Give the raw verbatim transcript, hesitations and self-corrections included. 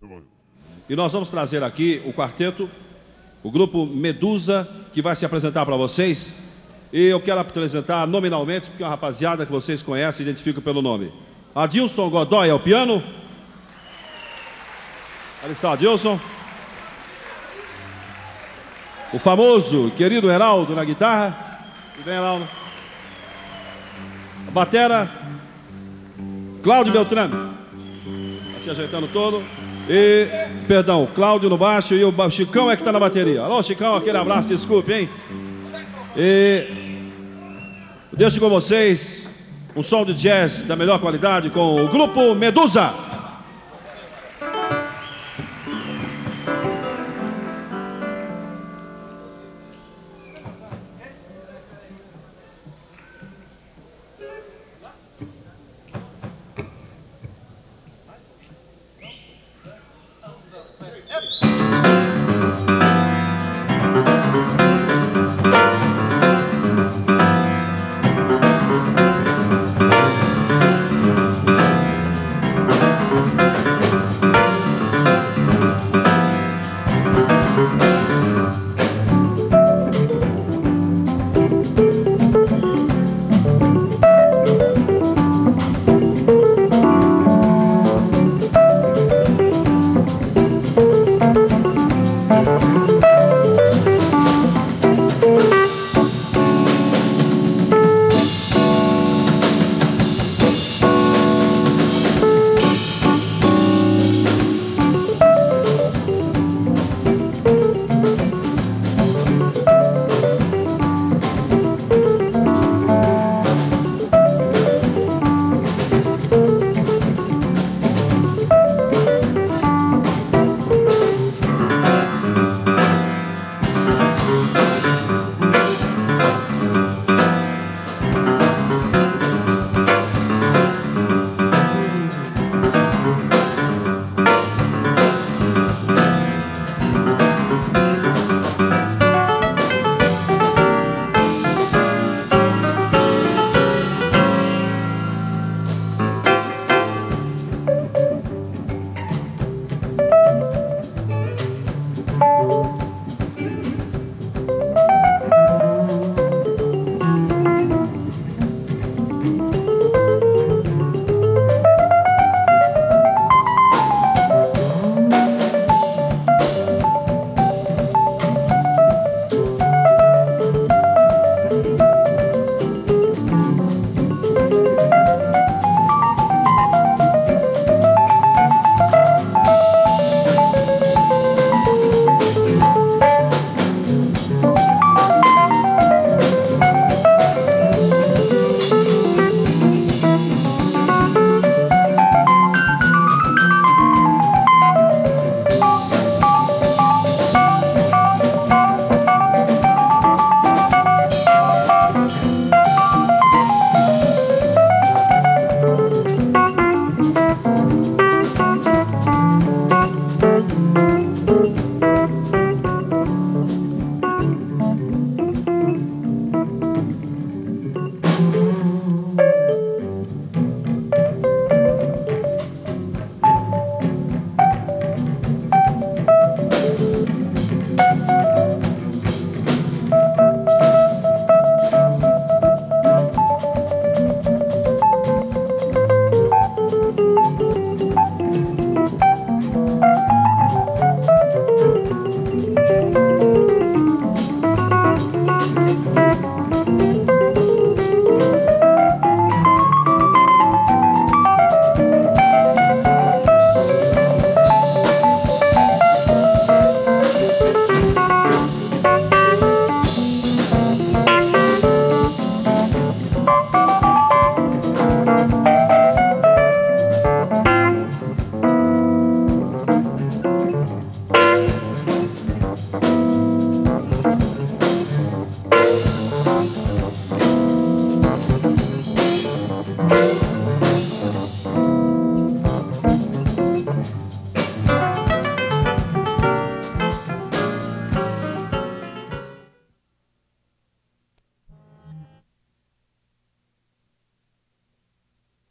E nós vamos trazer aqui o quarteto, o grupo Medusa, que vai se apresentar para vocês. E eu quero apresentar nominalmente, porque é uma rapaziada que vocês conhecem e identificam pelo nome. Adilson Godoy ao piano. Ali está o Adilson. O famoso, querido Heraldo na guitarra. E vem, Heraldo. A batera, Cláudio Beltrame. Está se ajeitando todo. E, perdão, Cláudio no baixo e o Chicão é que está na bateria. Alô, Chicão, aquele abraço, desculpe, hein? E deixo com vocês um som de jazz da melhor qualidade com o grupo Medusa.